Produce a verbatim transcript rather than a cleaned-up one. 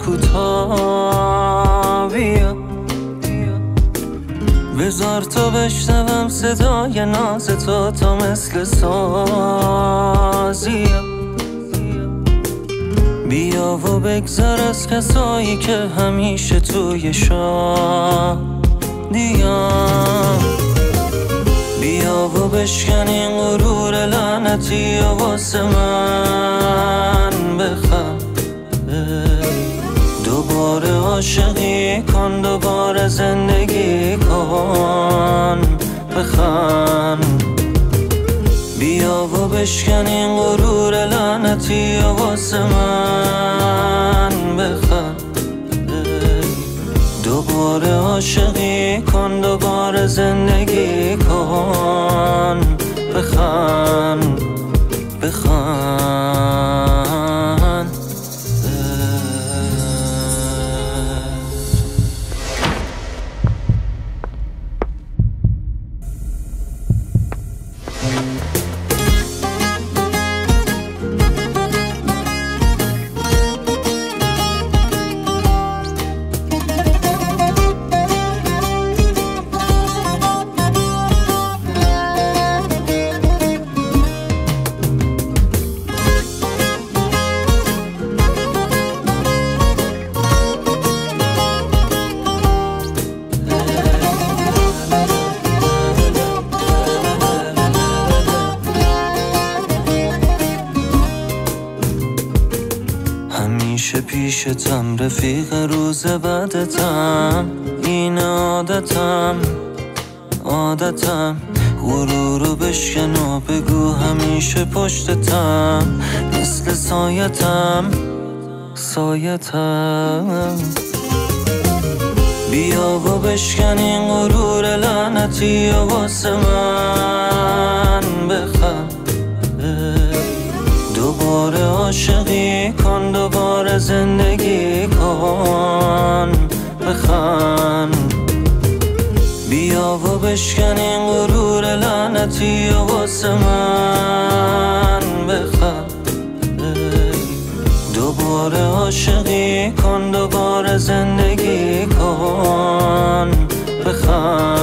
کوتاه بیا، بذار تو بشنوم صدای ناز تو تا مثل سازیا. بیا و بگذر از کسایی که همیشه توی شادیان. بیا و بشکن این غرور لعنتی و واسه من بخند. دوباره عاشقی کن، دوباره زندگی کن، بخند. بیا و بشکن این غرور لعنتی و واسه من بخند. دوباره عاشقی کن، دوباره زندگی کن، بخند بخند. همیشه پیشتم رفیق روز بعدتم، این عادتم عادتم. غرورو بشکن و بگو همیشه پشتتم، مثل سایتم سایتم. بیا و بشکن این غرور لعنتی و واسه من بخند. دوباره عاشقی کن، دوباره زندگی کن، بخند. بیا و بشکن این غرور لعنتی و واسه من بخند. دوباره عاشقی کن، دوباره زندگی کن، بخند.